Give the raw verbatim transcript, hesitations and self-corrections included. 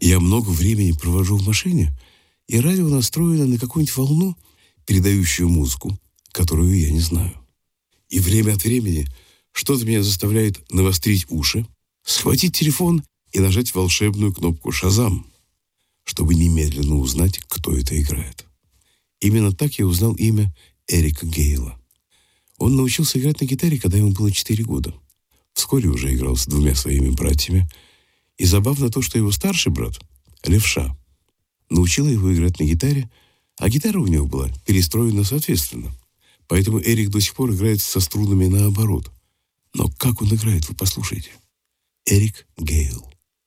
Я много времени провожу в машине, и радио настроено на какую-нибудь волну, передающую музыку, которую я не знаю. И время от времени что-то меня заставляет навострить уши, схватить телефон и нажать волшебную кнопку «Шазам», чтобы немедленно узнать, кто это играет. Именно так я узнал имя Эрика Гейла. Он научился играть на гитаре, когда ему было четыре года. Вскоре уже играл с двумя своими братьями. И забавно то, что его старший брат, Левша, научила его играть на гитаре, а гитара у него была перестроена соответственно. Поэтому Эрик до сих пор играет со струнами наоборот. Но как он играет, вы послушайте. Эрик Гейл.